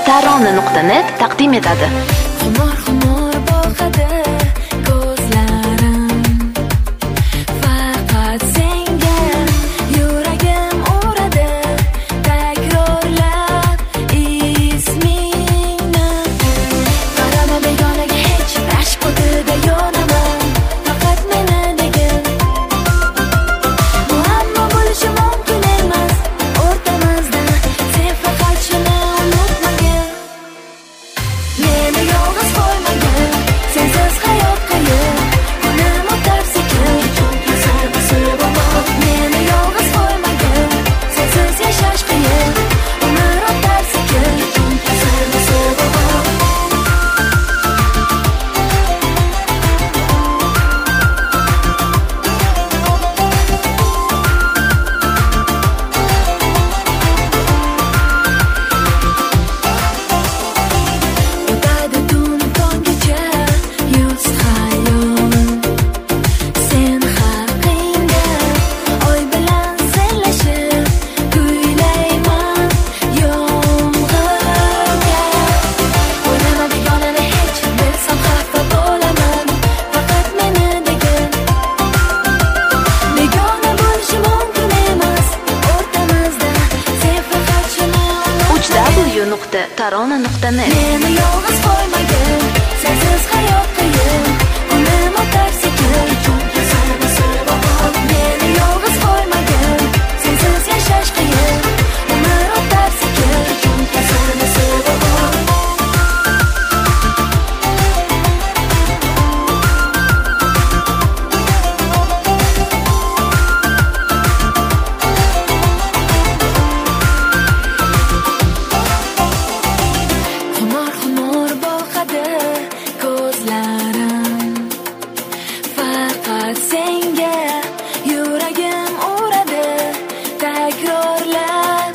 tarona.net taqdim etadi. Xumor boqadi ko'zlarim, faqat senga yuragim uradi, takrorlab ismingni. Qarama begonaga hech, rashk o'tida yonaman, faqat meni degin. Muammo bo'lishi mumkin emas o'rtamizda, sen faqat shuni unutmagin. Meni yolg'iz qo'ymagin, sensiz hayot qiyin, kunim o'tar sekin. Meni yolg'iz qo'ymagin, sensiz yashash qiyin, umr o'tar sekin. O'tadi tun tonggacha yuz xayol, sen haqingda oy bilan senlashib kuylayman yomg'irga. O'ylama begonani hech, bilsam xafa bo'laman, faqat meni degin. Begona bo'lishi mumkin emas o'rtamizda, sen faqat shuni www.tarona.net. Meni yolg'iz qo'ymagin, sensiz hayot qiyin, kunim o'tar sekin. Meni yolg'iz qo'ymagin, sensiz yashash qiyin, umr o'tar sekin. Xumor boqadi ko'zlarim, faqat senga yuragim uradi, takrorlab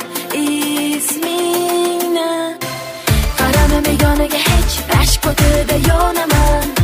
ismingni. Qarama begonaga hech, rashk o'tida yonaman,